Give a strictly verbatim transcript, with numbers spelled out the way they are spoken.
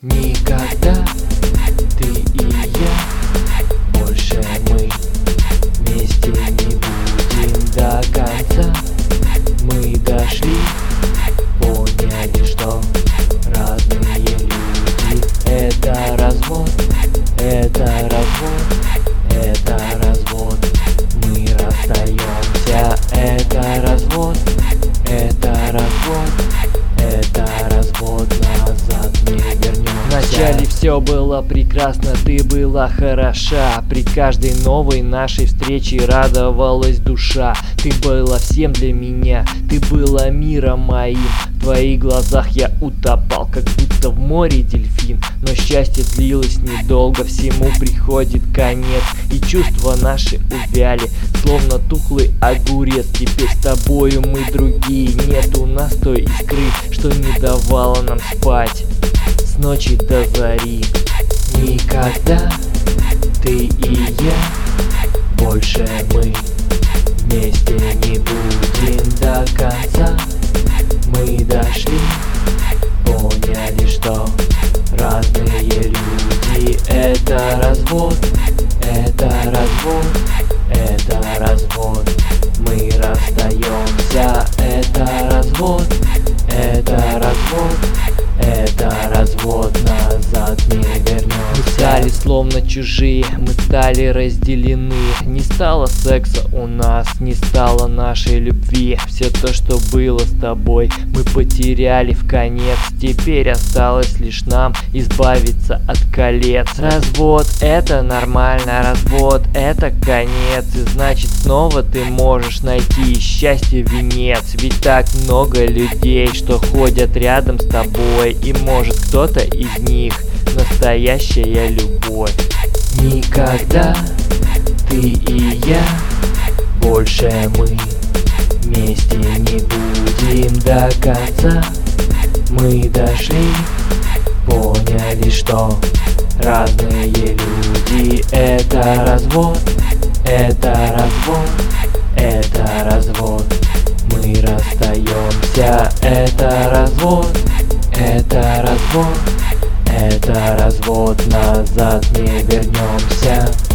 Никогда ты и я, больше мы вместе не будем до конца. Мы дошли, поняли, что разные люди. Это развод, это развод, это развод. Мы расстаемся, это развод, это развод, это развод. Назад не вернемся. Вначале все было прекрасно, ты была хороша. При каждой новой нашей встрече радовалась душа. Ты была всем для меня, ты была миром моим. В твоих глазах я утопал, как будто в море дельфин. Но счастье длилось недолго, всему приходит конец. И чувства наши увяли, словно тухлый огурец. Теперь с тобою мы другие, нет у нас той искры, что не давала нам спать с ночи до зари. Никогда ты и я, больше мы вместе не будем до конца. Мы дошли, поняли, что разные люди. Это развод, это развод, это развод. Мы расстаемся, это развод, это развод, это развод. Назад не вернемся. Мы стали словно чужие, мы стали разделены. Не стало секса у нас, не стало нашей любви. Все то, что было с тобой, мы потеряли в конец. Теперь осталось лишь нам избавиться от колец. Развод — это нормально, развод — это конец. И значит снова ты можешь найти счастье венец. Ведь так много людей, что ходят рядом с тобой. И может кто-то из них настоящая любовь. Никогда ты и я, больше мы вместе не будем до конца. Мы дошли, поняли, что разные люди. Это развод, это развод, это развод. Мы расстаемся, это развод, это развод, это развод. Назад не вернемся.